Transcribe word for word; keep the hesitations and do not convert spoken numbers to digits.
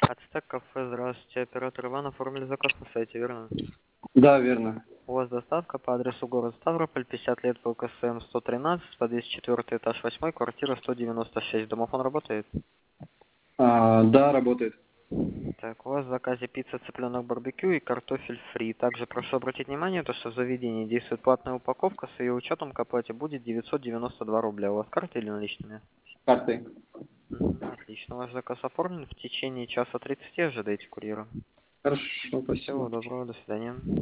Ацтек кафе, здравствуйте. Оператор Иван, оформили заказ на сайте, верно? Да, верно. У вас доставка по адресу город Ставрополь, пятьдесят лет по ЛКСМ сто тринадцать, подъезд четвёртый, этаж восьмой, квартира сто девяносто шесть. Домофон работает? А, да, работает. Так, у вас в заказе пицца, цыпленок барбекю и картофель фри. Также прошу обратить внимание, то, что в заведении действует платная упаковка, с ее учетом к оплате будет девятьсот девяносто два рубля. У вас карты или наличными? Картой. Мгм, отлично, ваш заказ оформлен. В течение часа тридцати ожидайте курьера. Хорошо, Всего спасибо. доброго, до свидания.